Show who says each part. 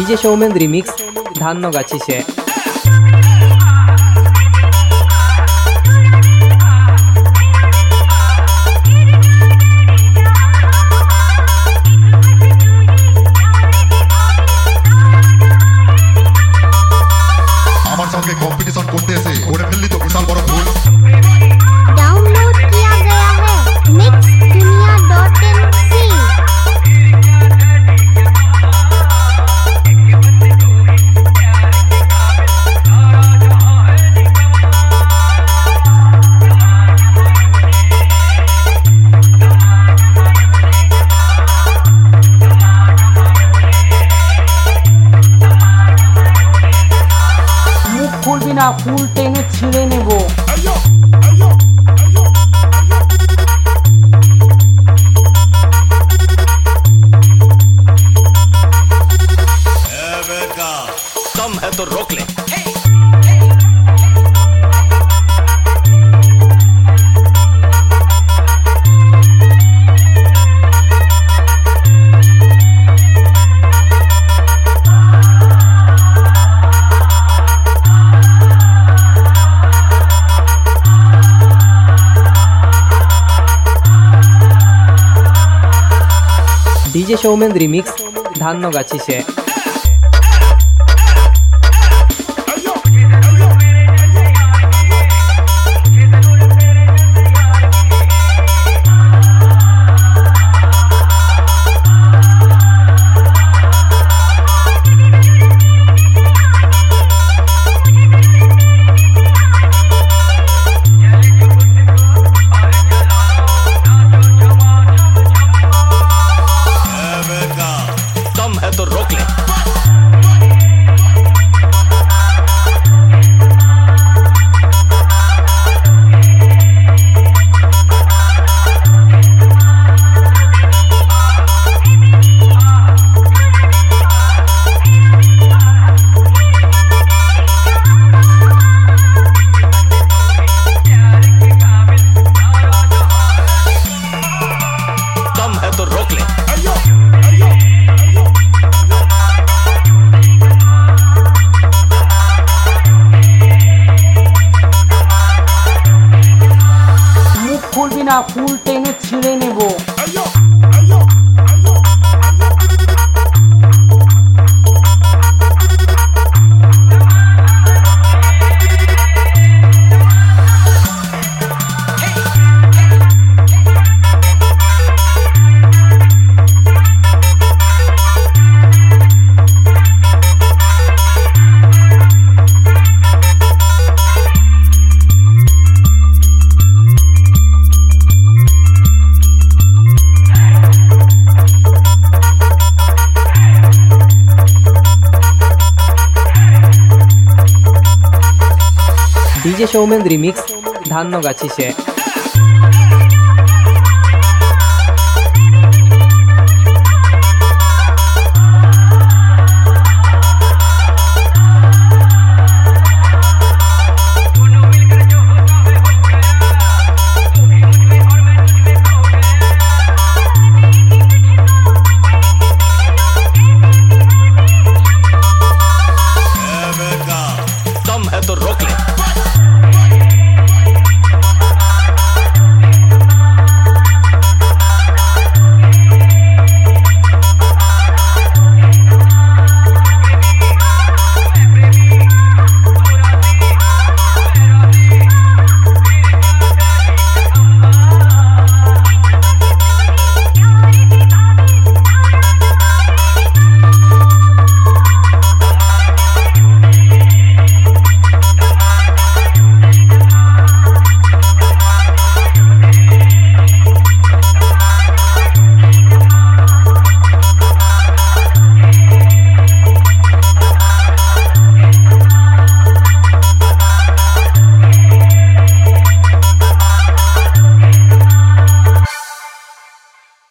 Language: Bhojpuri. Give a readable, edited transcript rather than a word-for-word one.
Speaker 1: डीजे सौमेन रिमिक्स धान्यगाछी से।
Speaker 2: আমার সঙ্গে কম্পিটিশন করতে এসে করে ফেললি তো বিশাল বড় ভুল।
Speaker 3: डाउनलोड किया गया है mixdunia.nc।
Speaker 4: मुख खुलबी ना, फुल टेने छिड़े नेबो।
Speaker 5: दम है तो रोक ले।
Speaker 1: डीजे सौमेन रिमिक्स धान्यगाछी से।
Speaker 5: दम है तो रोक ले। दम है तो रोक ले।
Speaker 4: मुख खुलबी ना, फुल टेने छिड़े नेबो।
Speaker 1: डीजे सौमेन रिमिक्स धान्यगाछी से।